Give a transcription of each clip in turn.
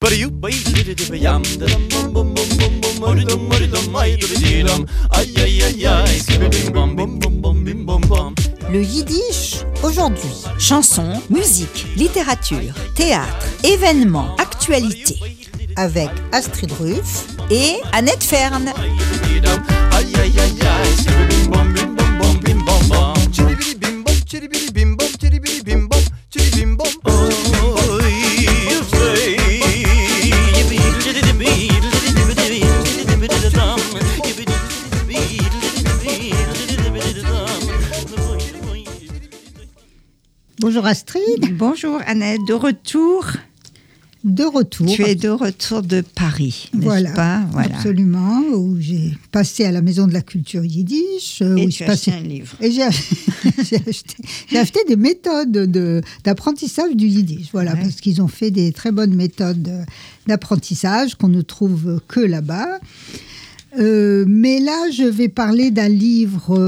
Le yiddish aujourd'hui. Chansons, musique, littérature, théâtre, événements, actualités. Avec Astrid Ruff et Annette Fern. Bonjour Astrid. Bonjour Annette, de retour. Tu es de retour de Paris, n'est-ce pas? Voilà, absolument, où j'ai passé à la Maison de la Culture Yiddish. Et tu as acheté un livre. Et j'ai acheté des méthodes d'apprentissage du Yiddish, parce qu'ils ont fait des très bonnes méthodes d'apprentissage qu'on ne trouve que là-bas. Mais là, je vais parler d'un livre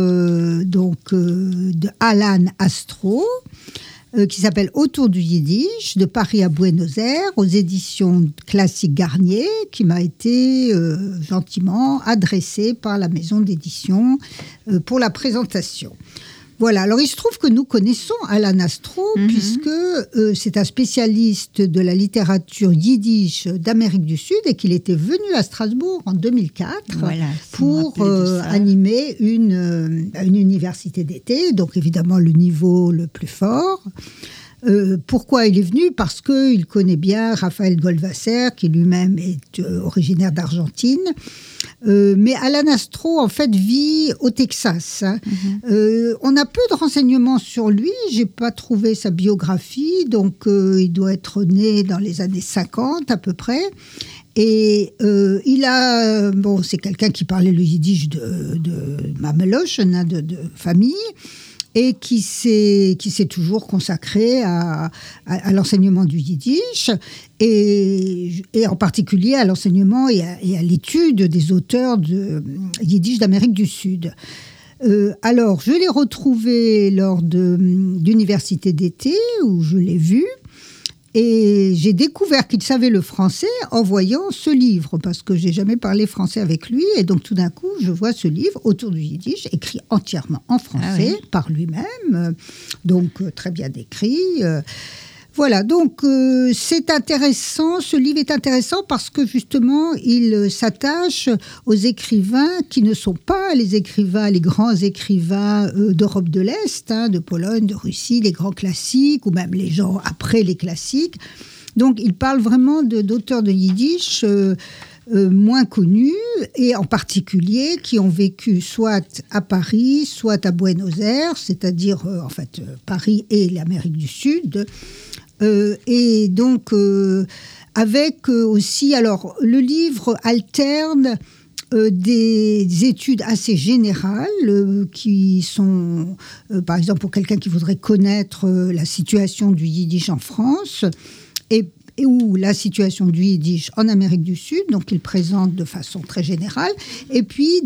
de Alan Astro, qui s'appelle Autour du Yiddish, de Paris à Buenos Aires, aux éditions Classique Garnier, qui m'a été gentiment adressé par la maison d'édition pour la présentation. Voilà, alors il se trouve que nous connaissons Alan Astro, puisque c'est un spécialiste de la littérature yiddish d'Amérique du Sud et qu'il était venu à Strasbourg en 2004 pour animer une université d'été, donc évidemment le niveau le plus fort. Pourquoi il est venu? Parce qu'il connaît bien Raphaël Goldwasser, qui lui-même est originaire d'Argentine. Mais Alan Astro, en fait, vit au Texas. On a peu de renseignements sur lui. Je n'ai pas trouvé sa biographie. Donc, il doit être né dans les années 50 à peu près. Et c'est quelqu'un qui parlait le yiddish de Mamelochen, de famille. Et qui s'est toujours consacré à l'enseignement du yiddish, et en particulier à l'enseignement et à l'étude des auteurs de yiddish d'Amérique du Sud. Alors, je l'ai retrouvé lors d'université d'été, où je l'ai vu, et j'ai découvert qu'il savait le français en voyant ce livre, parce que je n'ai jamais parlé français avec lui. Et donc, tout d'un coup, je vois ce livre, Autour du Yiddish, écrit entièrement en français, par lui-même. Donc, très bien écrit. Voilà, donc c'est intéressant, ce livre est intéressant parce que justement, il s'attache aux écrivains qui ne sont pas les grands écrivains d'Europe de l'Est, de Pologne, de Russie, les grands classiques, ou même les gens après les classiques. Donc, il parle vraiment d'auteurs de yiddish moins connus, et en particulier qui ont vécu soit à Paris, soit à Buenos Aires, c'est-à-dire Paris et l'Amérique du Sud. Et donc, avec aussi, alors, le livre alterne des études assez générales qui sont, par exemple, pour quelqu'un qui voudrait connaître la situation du yiddish en France ou la situation du yiddish en Amérique du Sud, donc il présente de façon très générale, et puis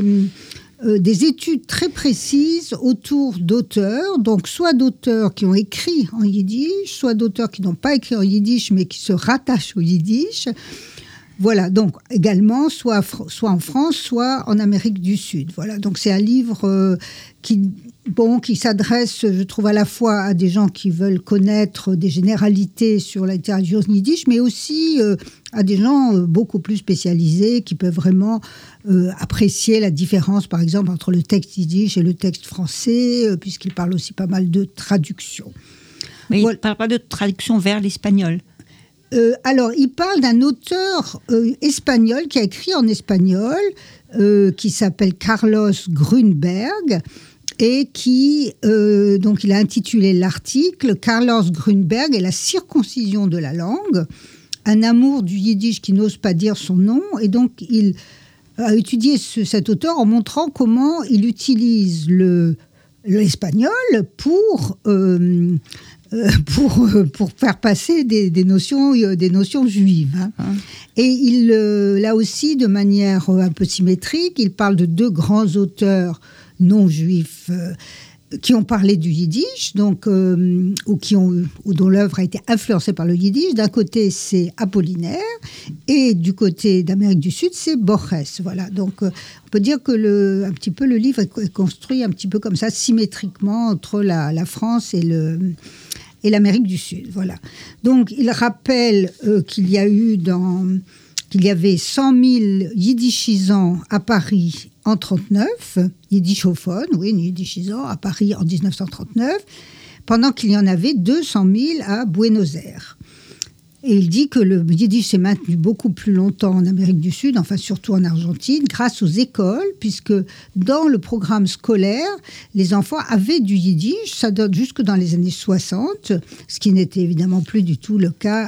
des études très précises autour d'auteurs, donc soit d'auteurs qui ont écrit en yiddish, soit d'auteurs qui n'ont pas écrit en yiddish mais qui se rattachent au yiddish. Voilà, donc également soit en France, soit en Amérique du Sud. Voilà, donc c'est un livre qui s'adresse, je trouve, à la fois à des gens qui veulent connaître des généralités sur la littérature yiddish, mais aussi à des gens beaucoup plus spécialisés qui peuvent vraiment apprécier la différence, par exemple, entre le texte yiddish et le texte français, puisqu'il parle aussi pas mal de traduction. Mais il ne parle pas de traduction vers l'espagnol. Alors, il parle d'un auteur espagnol qui a écrit en espagnol, qui s'appelle Carlos Grunberg, et donc il a intitulé l'article « Carlos Grunberg et la circoncision de la langue, un amour du yiddish qui n'ose pas dire son nom ». Et donc, il a étudié cet auteur en montrant comment il utilise l'espagnol pour faire passer des notions juives. Et là aussi, de manière un peu symétrique, il parle de deux grands auteurs non juifs qui ont parlé du yiddish, donc, ou dont l'œuvre a été influencée par le yiddish. D'un côté, c'est Apollinaire, et du côté d'Amérique du Sud, c'est Borges. Voilà. Donc, on peut dire que le livre est construit un petit peu comme ça, symétriquement entre la France et l'Amérique du Sud. Voilà. Donc, il rappelle qu'il y avait 100 000 yiddishisants à Paris en 1939, yiddishophones, oui, yiddishisants à Paris en 1939, pendant qu'il y en avait 200 000 à Buenos Aires. Et il dit que le yiddish s'est maintenu beaucoup plus longtemps en Amérique du Sud, enfin surtout en Argentine, grâce aux écoles, puisque dans le programme scolaire, les enfants avaient du yiddish, ça date jusque dans les années 60, ce qui n'était évidemment plus du tout le cas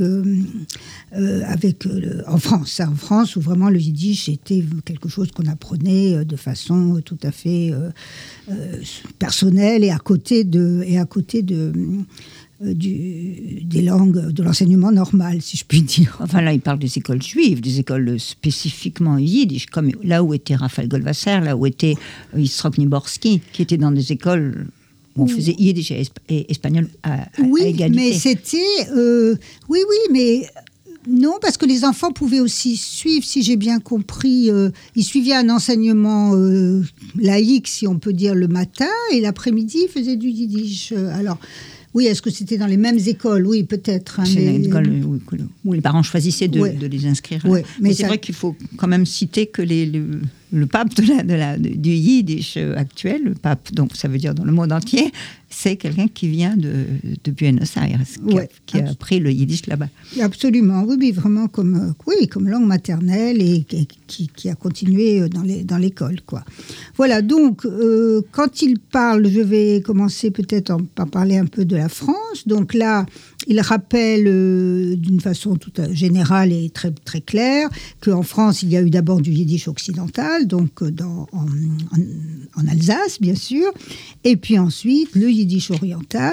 en France. En France, où vraiment le yiddish était quelque chose qu'on apprenait de façon tout à fait personnelle et à côté des langues de l'enseignement normal, si je puis dire. Enfin là, il parle des écoles juives, des écoles spécifiquement yiddish, comme là où était Raphaël Goldwasser, là où était Yitzhak Niborski, qui étaient dans des écoles où on faisait yiddish et espagnol à égalité. Mais c'était... oui, mais... Non, parce que les enfants pouvaient aussi suivre, si j'ai bien compris, ils suivaient un enseignement laïque, si on peut dire, le matin, et l'après-midi, ils faisaient du yiddish. Alors... Oui, est-ce que c'était dans les mêmes écoles? Oui, peut-être. Hein, c'est une école où les parents choisissaient de les inscrire. Oui, mais c'est vrai qu'il faut quand même citer que le pape du yiddish actuel, le pape, donc ça veut dire dans le monde entier, c'est quelqu'un qui vient de Buenos Aires, qui a appris le yiddish là-bas. Absolument, oui, vraiment comme langue maternelle et qui a continué dans l'école, quoi. Voilà, donc, quand il parle, je vais commencer peut-être par parler un peu de la France. Donc là, il rappelle d'une façon toute générale et très, très claire qu'en France, il y a eu d'abord du yiddish occidental, donc en Alsace, bien sûr, et puis ensuite le yiddish oriental.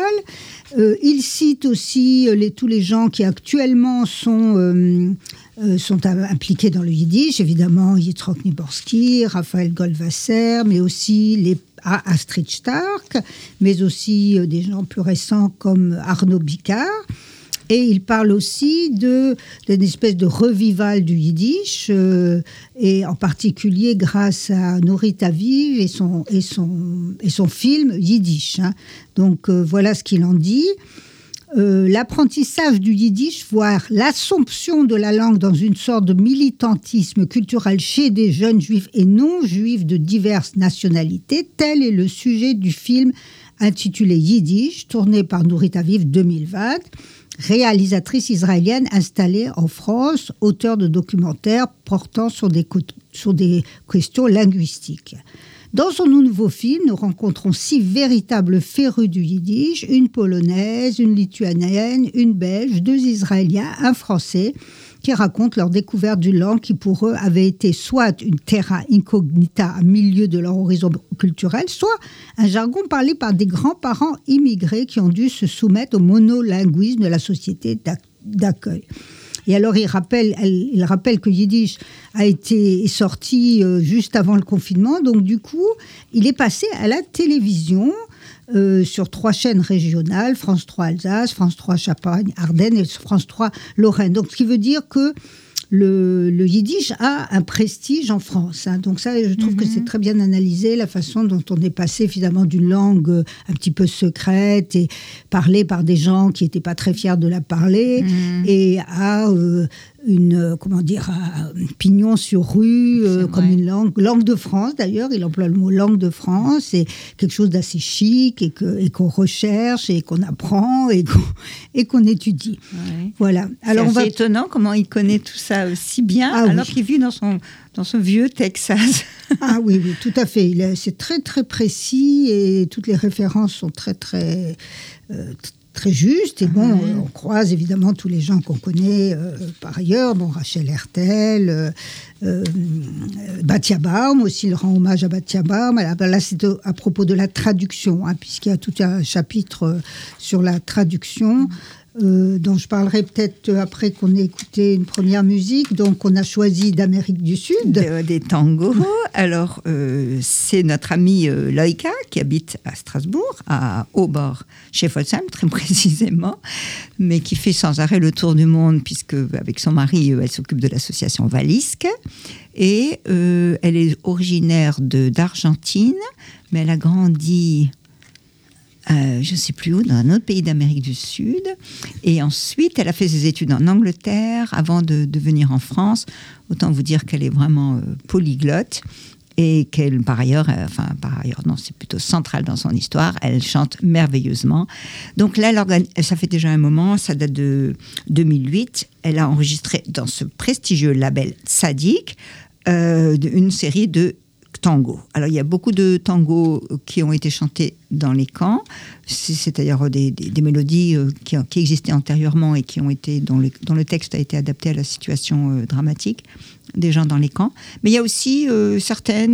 Il cite aussi tous les gens qui actuellement sont impliqués dans le yiddish, évidemment Yitzhak Niborski, Raphaël Goldwasser, mais aussi Astrid Stark, mais aussi des gens plus récents comme Arnaud Bicard. Et il parle aussi d'une espèce de revival du yiddish, et en particulier grâce à Norit Aviv et son film yiddish. Hein. Donc voilà ce qu'il en dit. L'apprentissage du yiddish, voire l'assomption de la langue dans une sorte de militantisme culturel chez des jeunes juifs et non-juifs de diverses nationalités, tel est le sujet du film intitulé Yiddish, tourné par Norit Aviv 2020, réalisatrice israélienne installée en France, auteure de documentaires portant sur des questions linguistiques. Dans son nouveau film, nous rencontrons 6 véritables férus du yiddish, une polonaise, une lituanienne, une belge, 2 israéliens, un français, qui racontent leur découverte d'une langue qui pour eux avait été soit une terra incognita à milieu de leur horizon culturel, soit un jargon parlé par des grands-parents immigrés qui ont dû se soumettre au monolinguisme de la société d'accueil. Et alors, il rappelle que Yiddish est sorti juste avant le confinement. Donc, du coup, il est passé à la télévision sur 3 chaînes régionales, France 3 Alsace, France 3 Champagne, Ardennes et France 3 Lorraine. Donc, ce qui veut dire que le yiddish a un prestige en France. Hein. Donc ça, je trouve que c'est très bien analysé, la façon dont on est passé finalement d'une langue un petit peu secrète et parlée par des gens qui n'étaient pas très fiers de la parler, et à un pignon sur rue, comme une langue de France d'ailleurs, il emploie le mot langue de France, c'est quelque chose d'assez chic et qu'on recherche et qu'on apprend et qu'on étudie. Ouais. Voilà. Alors c'est étonnant comment il connaît tout ça aussi bien, alors qu'il vit dans son vieux Texas. Ah oui, tout à fait. C'est très très précis et toutes les références sont très très très juste. Et bon, on croise évidemment tous les gens qu'on connaît par ailleurs. Bon, Rachel Hertel, Batia Baum aussi, il rend hommage à Batia Baum. Là, c'est à propos de la traduction, hein, puisqu'il y a tout un chapitre sur la traduction. dont je parlerai peut-être après qu'on ait écouté une première musique. Donc, on a choisi d'Amérique du Sud. Des tangos. Alors, c'est notre amie Loïka, qui habite à Strasbourg, à Haut-Bord, chez Folsheim, très précisément, mais qui fait sans arrêt le tour du monde, puisque avec son mari, elle s'occupe de l'association Valisque. Et elle est originaire d'Argentine, mais elle a grandi... je ne sais plus où, dans un autre pays d'Amérique du Sud. Et ensuite, elle a fait ses études en Angleterre avant de venir en France. Autant vous dire qu'elle est vraiment polyglotte et qu'elle, par ailleurs, non, c'est plutôt central dans son histoire, elle chante merveilleusement. Donc là, ça fait déjà un moment, ça date de 2008. Elle a enregistré dans ce prestigieux label Tzadik une série de tango. Alors, il y a beaucoup de tangos qui ont été chantés dans les camps, c'est-à-dire des mélodies qui existaient antérieurement et qui ont été, dont le texte a été adapté à la situation dramatique des gens dans les camps. Mais il y a aussi certains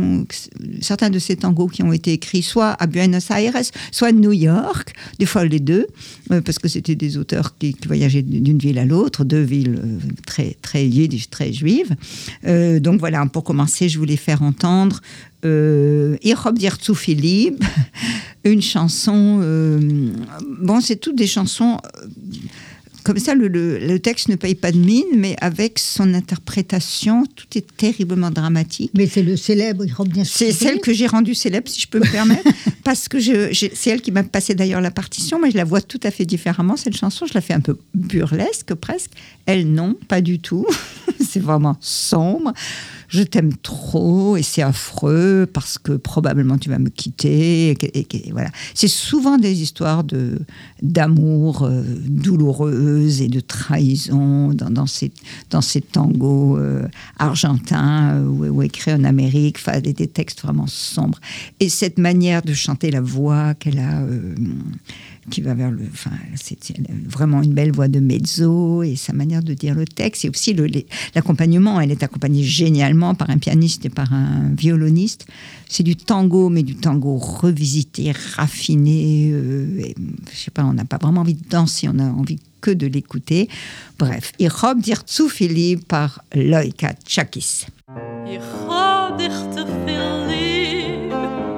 de ces tangos qui ont été écrits soit à Buenos Aires, soit à New York, des fois les deux, parce que c'était des auteurs qui voyageaient d'une ville à l'autre, deux villes très, très yiddish, très juives. Donc voilà, pour commencer, je voulais faire entendre Ich hab dir zu viel lieb, une chanson... c'est toutes des chansons... Comme ça, le texte ne paye pas de mine, mais avec son interprétation, tout est terriblement dramatique. Mais c'est le célèbre. C'est celle que j'ai rendue célèbre, si je peux me permettre, parce que c'est elle qui m'a passé d'ailleurs la partition, mais je la vois tout à fait différemment, cette chanson. Je la fais un peu burlesque, presque. Elle, non, pas du tout. C'est vraiment sombre. Je t'aime trop et c'est affreux parce que probablement tu vas me quitter. Et voilà. C'est souvent des histoires d'amour douloureuses et de trahison dans ces tangos argentins ou écrits en Amérique. Enfin, des textes vraiment sombres. Et cette manière de chanter, la voix qu'elle a, qui va vers c'est vraiment une belle voix de mezzo et sa manière de dire le texte. Et aussi l'accompagnement. Elle est accompagnée génialement par un pianiste et par un violoniste. C'est du tango, mais du tango revisité, raffiné. Et, je sais pas, on n'a pas vraiment envie de danser, on a envie que de l'écouter. Bref, Ich hab dir zu viel lieb par Loïka Tchakis. Ich hab dich zu viel lieb,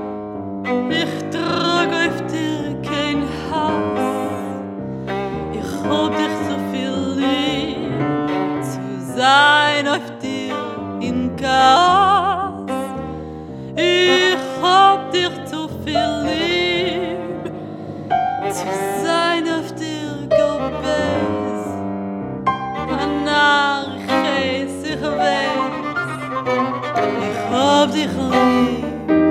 ich trag auf dir kein Hass. Ich hab dich zu viel lieb, zu sein auf dir in Chaos. Ich hab dich zu viel lieb, zu sein auf dir Gobes. Anarchis, ich weiß, ich hab dich lieb.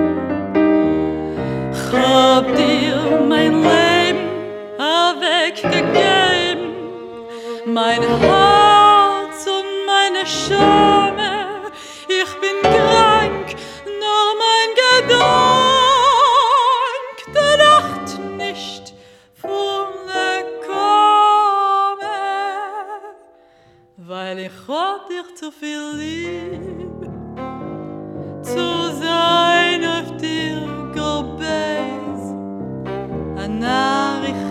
Ich hab dir mein Leben weggegeben, mein Herz und meine Schame. Ich bin krank, nur mein Gedanke, der Nacht nicht vollkommen, weil ich hab dich zu viel lieb, zu sein auf dir Gobes, ich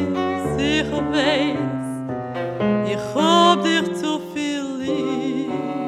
weiß, ich hab dich zu viel lieb.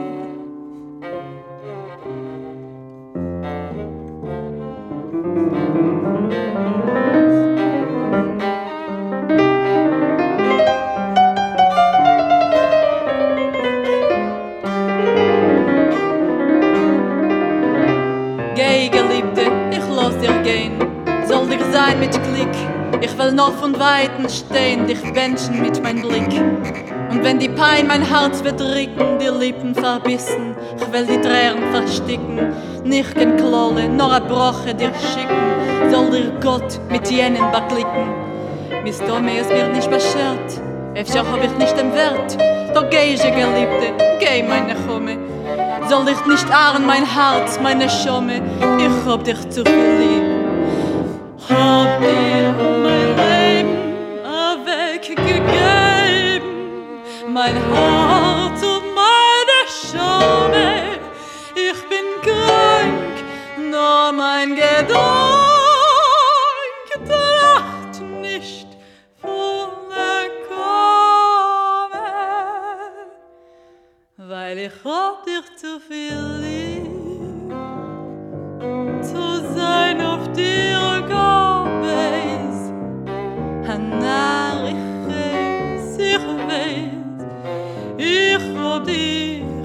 Geh, Geliebte, ich lass dir gehen, soll dir sein mit Glück. Ich will noch von Weitem stehen, dich wünschen mit meinem Blick. Und wenn die Pein mein Herz verdrücken, die Lippen verbissen, ich will die Tränen versticken, nicht kein Klolle, nur ein Broche dir schicken, soll dir Gott mit jenen beglicken. Mis Tome, es wird nicht beschert, öfter hab ich nicht den Wert, doch geh ich, Geliebte, geh meine Chome, soll dich nicht ahren mein Herz, meine Schome, ich hab dich zu viel lieb. Hab dir mein Leben weggegeben, mein Herz und meine Schame. Ich bin krank, nur mein Gedanke lacht nicht vollkommen. weil ich hab dich zu viel lieb. Zu sein auf dir Gabes, Hanna, ich weiß, ich hab dich lieb.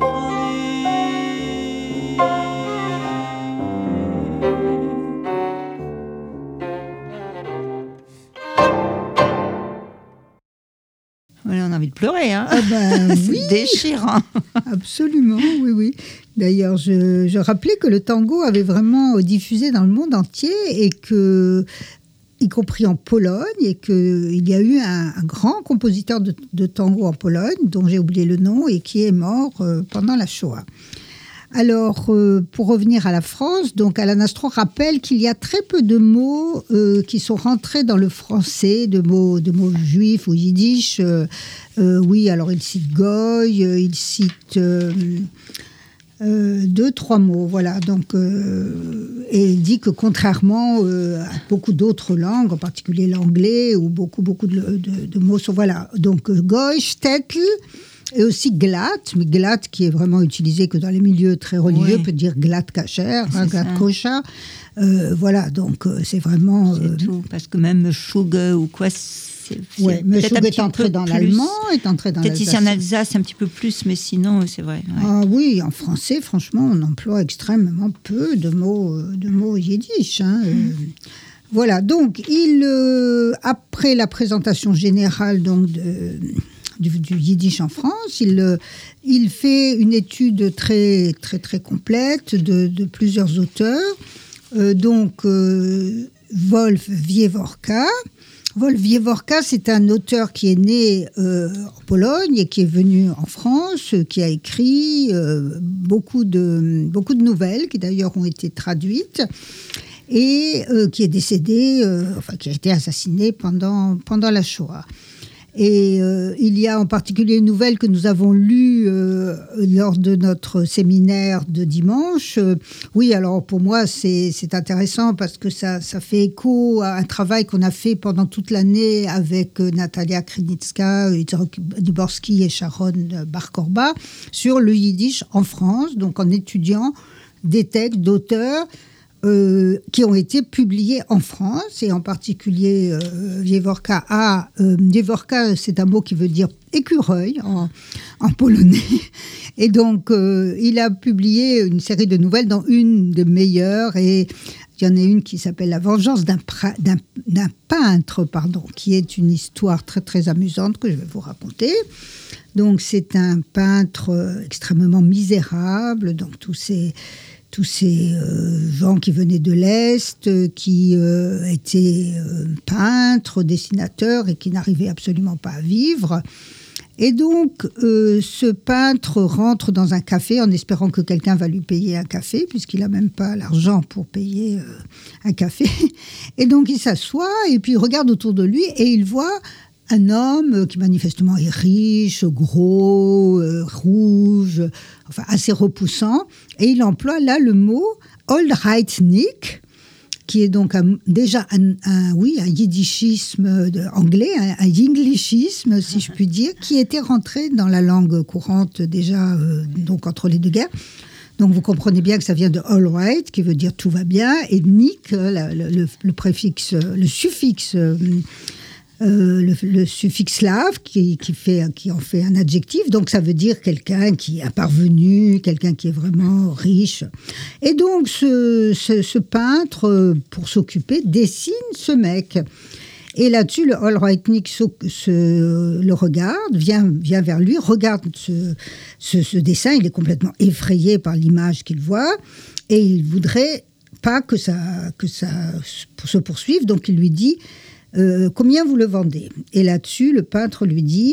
On a envie de pleurer, hein. Ah ben, c'est oui. déchirant. Absolument, oui, oui. D'ailleurs, je rappelais que le tango avait vraiment diffusé dans le monde entier et que, y compris en Pologne, et qu'il y a eu un grand compositeur de tango en Pologne, dont j'ai oublié le nom, et qui est mort pendant la Shoah. Alors, pour revenir à la France, donc Alain Astron rappelle qu'il y a très peu de mots qui sont rentrés dans le français, de mots juifs ou yiddish. Oui, alors il cite Goy, il cite 2-3 mots, voilà. Donc, et il dit que contrairement à beaucoup d'autres langues, en particulier l'anglais, où beaucoup de mots sont, voilà. Donc Goy, Stetl. Et aussi glatt, mais glatt qui est vraiment utilisé que dans les milieux très religieux, oui. Peut dire glatt kasher, glatt kosher. Voilà, donc c'est vraiment... C'est tout, parce que même Schug ou quoi, oui, mais Schug est entré dans l'allemand, est entré dans peut-être ici en Alsace un petit peu plus, mais sinon, c'est vrai. Ouais. Ah oui, en français, franchement, on emploie extrêmement peu de mots yiddish. Hein. Voilà, donc, après la présentation générale donc, du yiddish en France, il fait une étude très, très, très complète de plusieurs auteurs. Wolf Wieworka. Wolf Wieworka, c'est un auteur qui est né en Pologne et qui est venu en France, qui a écrit beaucoup de nouvelles, qui d'ailleurs ont été traduites, et qui est décédé, qui a été assassiné pendant la Shoah. Et il y a en particulier une nouvelle que nous avons lue lors de notre séminaire de dimanche. Oui, alors pour moi, c'est intéressant parce que ça fait écho à un travail qu'on a fait pendant toute l'année avec Natalia Krynicka, Itzhak Dvorski et Sharon Bar-Korba sur le yiddish en France, donc en étudiant des textes d'auteurs qui ont été publiés en France, et en particulier Wieworka. Wieworka, c'est un mot qui veut dire écureuil en polonais. Et donc, il a publié une série de nouvelles, dont une des meilleures, et il y en a une qui s'appelle La vengeance d'un peintre, qui est une histoire très, très amusante que je vais vous raconter. Donc, c'est un peintre extrêmement misérable, donc tous ces gens qui venaient de l'Est, qui étaient peintres, dessinateurs et qui n'arrivaient absolument pas à vivre. Et donc, ce peintre rentre dans un café en espérant que quelqu'un va lui payer un café, puisqu'il n'a même pas l'argent pour payer un café. Et donc, il s'assoit et puis il regarde autour de lui et il voit un homme qui manifestement est riche, gros, rouge, enfin assez repoussant. Et il emploie là le mot « Oldreitnik », qui est donc déjà un yiddishisme anglais, un yinglishisme, si je puis dire, qui était rentré dans la langue courante déjà donc entre les deux guerres. Donc vous comprenez bien que ça vient de « all right », qui veut dire « tout va bien », et « nik », le préfixe, le suffixe... le suffixe slave qui en fait un adjectif, donc ça veut dire quelqu'un qui est parvenu, quelqu'un qui est vraiment riche. Et donc ce peintre, pour s'occuper, dessine ce mec. Et là-dessus, le Allrightnik le regarde, vient vers lui, regarde ce dessin, il est complètement effrayé par l'image qu'il voit, et il voudrait pas que ça se poursuive, donc il lui dit combien vous le vendez? Et là-dessus, le peintre lui dit,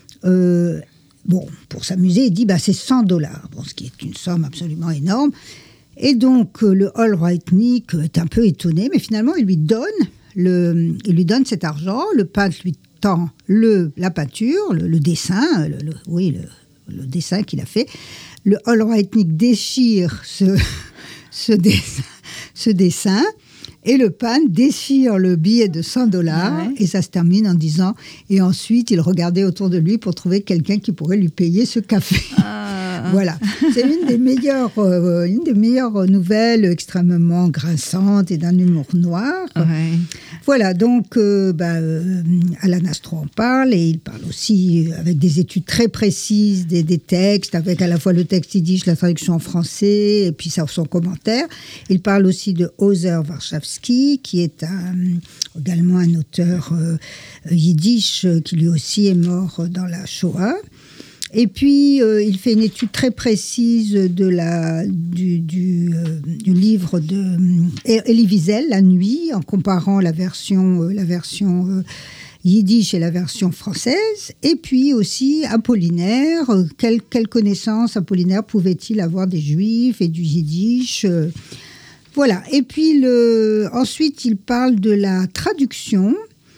pour s'amuser, il dit c'est $100, ce qui est une somme absolument énorme. Et donc, le Allrightnik est un peu étonné, mais finalement, il lui donne cet argent. Le peintre lui tend la peinture, le dessin, le dessin qu'il a fait. Le Allrightnik déchire ce dessin. Et le peintre déchire le billet de $100 et ça se termine en disant... Et ensuite, il regardait autour de lui pour trouver quelqu'un qui pourrait lui payer ce café. Voilà, c'est une des meilleures nouvelles extrêmement grinçantes et d'un humour noir. Ouais. Voilà, donc Alan Astro en parle, et il parle aussi avec des études très précises des textes, avec à la fois le texte yiddish, la traduction en français, et puis son commentaire. Il parle aussi de Ozer Warshawski, qui est également un auteur yiddish, qui lui aussi est mort dans la Shoah. Et puis, il fait une étude très précise du livre de Elie Wiesel, La Nuit, en comparant la version yiddish et la version française. Et puis aussi Apollinaire, quelle connaissance Apollinaire pouvait-il avoir des Juifs et du yiddish voilà. Et puis, ensuite, il parle de la traduction.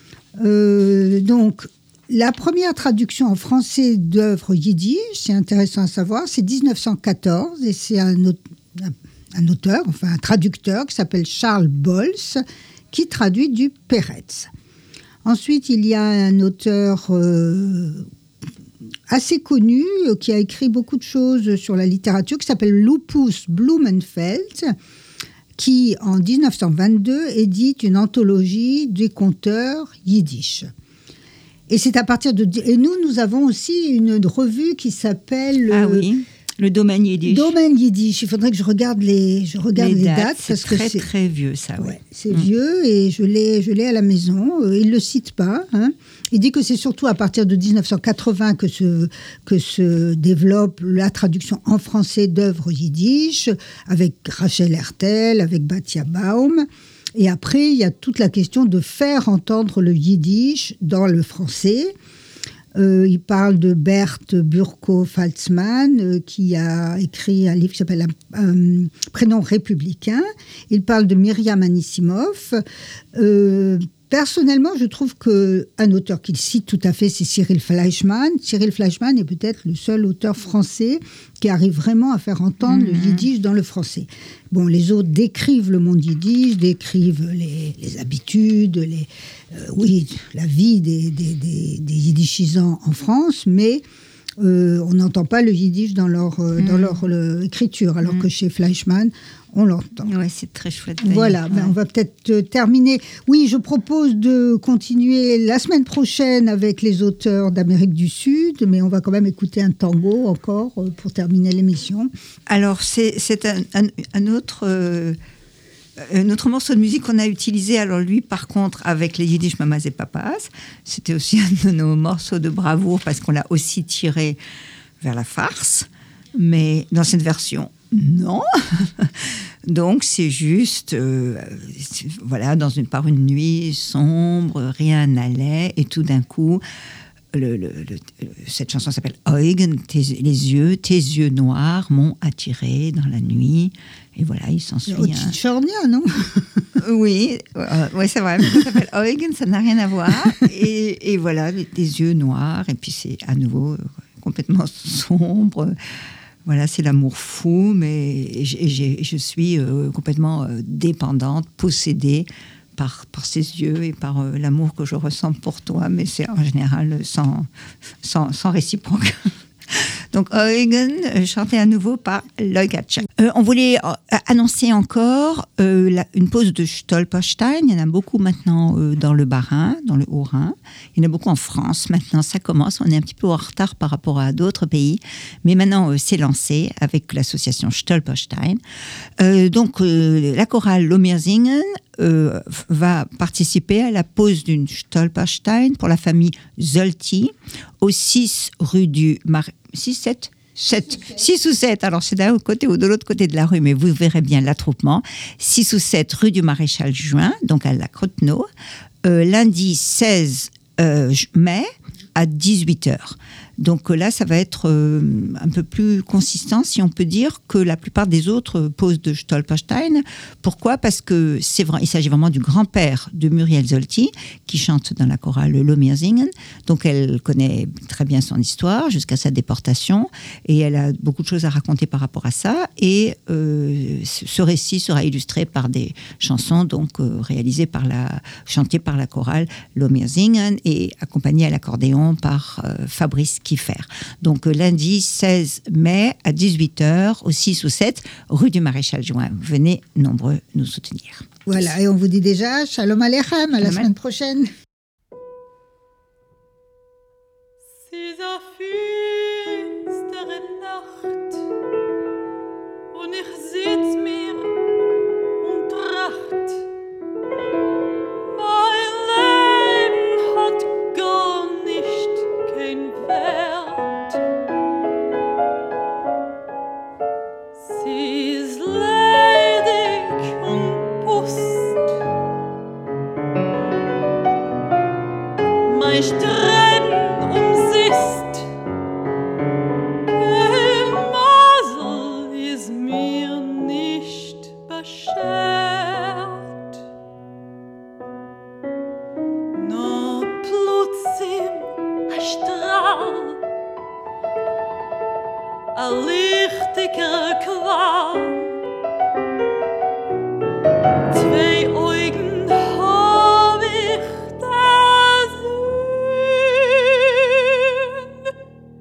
Donc, la première traduction en français d'œuvres yiddish, c'est intéressant à savoir, c'est 1914, et c'est un auteur, enfin un traducteur qui s'appelle Charles Bols, qui traduit du Peretz. Ensuite, il y a un auteur assez connu qui a écrit beaucoup de choses sur la littérature, qui s'appelle Lupus Blumenfeld, qui, en 1922, édite une anthologie des conteurs yiddish. Et c'est à partir de... Et nous avons aussi une revue qui s'appelle... Ah oui, le Domaine Yiddish. Domaine Yiddish. Il faudrait que je regarde les dates. C'est très vieux, ça. Ouais, c'est vieux, et je l'ai à la maison. Il ne le cite pas. Hein. Il dit que c'est surtout à partir de 1980 que se développe la traduction en français d'œuvres yiddish, avec Rachel Hertel, avec Batia Baum. Et après, il y a toute la question de faire entendre le yiddish dans le français. Il parle de Berthe Burko-Faltzmann, qui a écrit un livre qui s'appelle Prénom républicain. Il parle de Myriam Anisimov. Personnellement, je trouve qu'un auteur qu'il cite tout à fait, c'est Cyril Fleischmann. Cyril Fleischmann est peut-être le seul auteur français qui arrive vraiment à faire entendre le yiddish dans le français. Bon, les autres décrivent le monde yiddish, décrivent les habitudes, la vie des yiddishisants en France, mais on n'entend pas le yiddish dans leur écriture, alors que chez Fleischmann, on l'entend. Oui, c'est très chouette. Voilà, on va peut-être terminer. Oui, je propose de continuer la semaine prochaine avec les auteurs d'Amérique du Sud, mais on va quand même écouter un tango encore pour terminer l'émission. Alors, c'est un autre morceau de musique qu'on a utilisé, alors lui, par contre, avec les Yiddish Mamas et Papas. C'était aussi un de nos morceaux de bravoure, parce qu'on l'a aussi tiré vers la farce, mais dans cette version, non. Donc, c'est juste, voilà, par une nuit sombre, rien n'allait, et tout d'un coup, cette chanson s'appelle Augen, tes yeux noirs m'ont attiré dans la nuit. Et voilà, il s'ensuit. Tchornia, non? Oui, c'est vrai. Ça s'appelle Eugen, ça n'a rien à voir. Et voilà, des yeux noirs. Et puis c'est à nouveau complètement sombre. Voilà, c'est l'amour fou, mais je suis complètement dépendante, possédée par ces yeux et par l'amour que je ressens pour toi. Mais c'est en général sans réciproque. Donc, Eugen, chanté à nouveau par Leugatcha. On voulait annoncer encore une pause de Stolperstein. Il y en a beaucoup maintenant dans le Bas-Rhin, dans le Haut-Rhin. Il y en a beaucoup en France. Maintenant, ça commence. On est un petit peu en retard par rapport à d'autres pays. Mais maintenant, c'est lancé avec l'association Stolperstein. Donc, la chorale Lomirzingen va participer à la pose d'une Stolperstein pour la famille Zolti au 6 rue du 6 ou 7, alors c'est d'un côté ou de l'autre côté de la rue, mais vous verrez bien l'attroupement. 6 ou 7 rue du Maréchal Juin, donc à la Crottenau, lundi 16 mai à 18h. Donc là, ça va être un peu plus consistant, si on peut dire, que la plupart des autres poses de Stolperstein. Pourquoi ? Parce que il s'agit vraiment du grand-père de Muriel Zolti, qui chante dans la chorale Lomirzingen. Donc elle connaît très bien son histoire, jusqu'à sa déportation, et elle a beaucoup de choses à raconter par rapport à ça. Et ce récit sera illustré par des chansons chantées par la chorale Lomirzingen et accompagnées à l'accordéon traduction par Fabrice Kiffer. Donc lundi 16 mai à 18h, au 6 ou 7, rue du Maréchal Juin. Venez nombreux nous soutenir. Voilà, et on vous dit déjà Shalom Aleichem, à la semaine prochaine. Dieser finstere Nacht und ich sitz mir und tracht. Mein Leben hat gar nicht kein Wert. Sie ist ledig und pust. Mein Streben umsist. Kein Masel ist mir nicht beschert. Nur plötzlich ein Strahl, ein lichtiger Qual. Zwei Augen hab ich da sehen.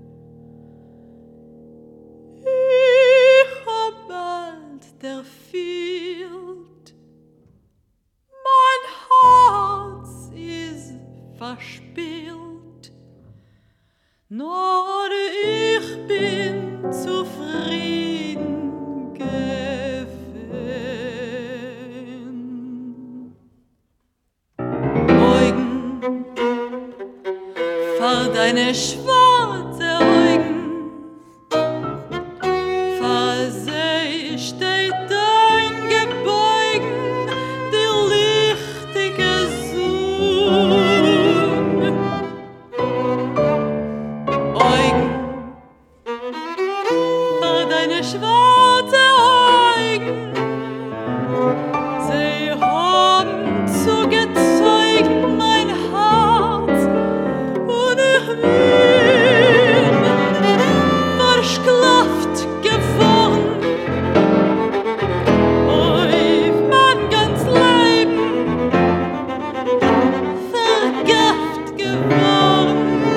Ich hab bald der Field. Mein Herz ist verspielt. Nur ich bin zufrieden gewesen. Augen, vor deine schwarze Augen, vor sie steht dein Gebeugen, die lichtige Sonne. Augen, vor deine schwarze Augen, sie haben zugezeugt mein Herz und ich bin versklavt geworden auf mein ganz Leben, vergiftet geworden.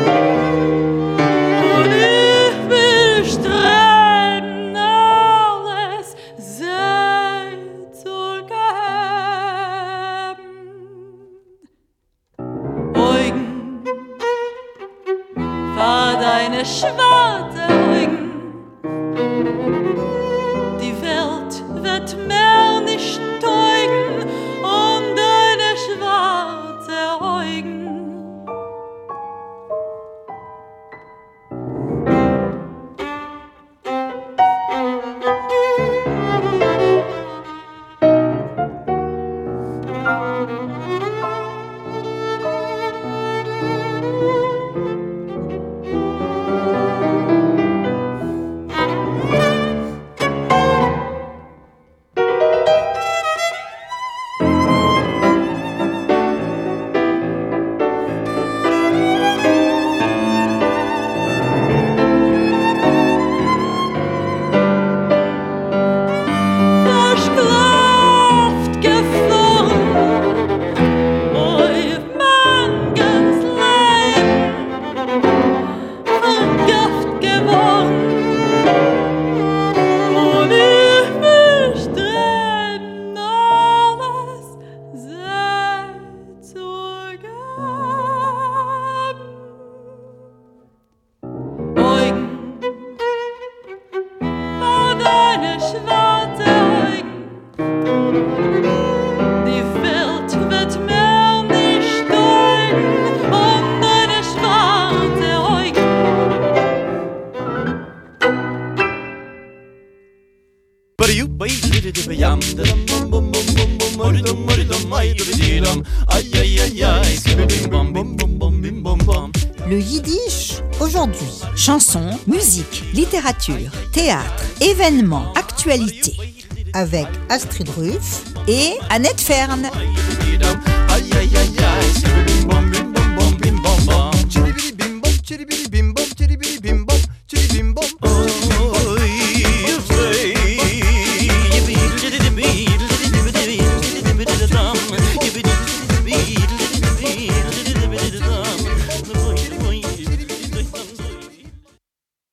Und ich will streben, alles sei zu geben. Augen, vor deine schwarze Augen, die Welt wird mehr nicht teugen um deine schwarze Augen. Versklavt geworden auf mein ganz Leben, vergiftet geworden. Und ich will streben, alles sei zu geben. Augen, vor deine schwarze Augen, die Welt wird mehr nicht teugen um deine schwarze Augen. Le yiddish aujourd'hui. Chansons, musique, littérature, théâtre, événements, actualités. Avec Astrid Ruff et Annette Fern. Aïe aïe aïe aïe.